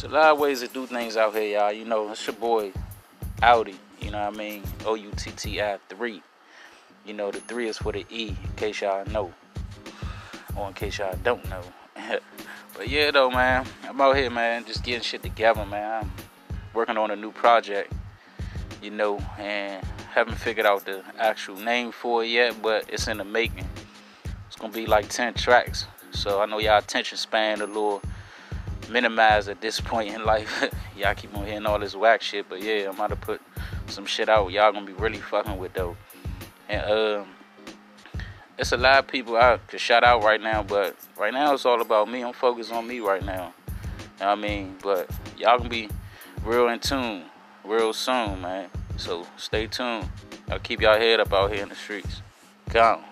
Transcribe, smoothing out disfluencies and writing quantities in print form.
There's a lot of ways to do things out here, y'all. You know, it's your boy Outie. You know what I mean? OUTTI3. You know, the 3 is for the E, in case y'all know. Or in case y'all don't know. But yeah, though, man. I'm out here, man, just getting shit together, man. I'm working on a new project, you know, and haven't figured out the actual name for it yet, but it's in the making. It's going to be like 10 tracks. So I know y'all attention span a little minimized at this point in life. Y'all keep on hearing all this whack shit, but yeah, I'm about to put some shit out y'all gonna be really fucking with though. And it's a lot of people I could shout out right now, but right now it's all about me. I'm focused on me right now. You know what I mean? But y'all gonna be real in tune real soon, man. So stay tuned. I'll keep y'all head up out here in the streets. Gone.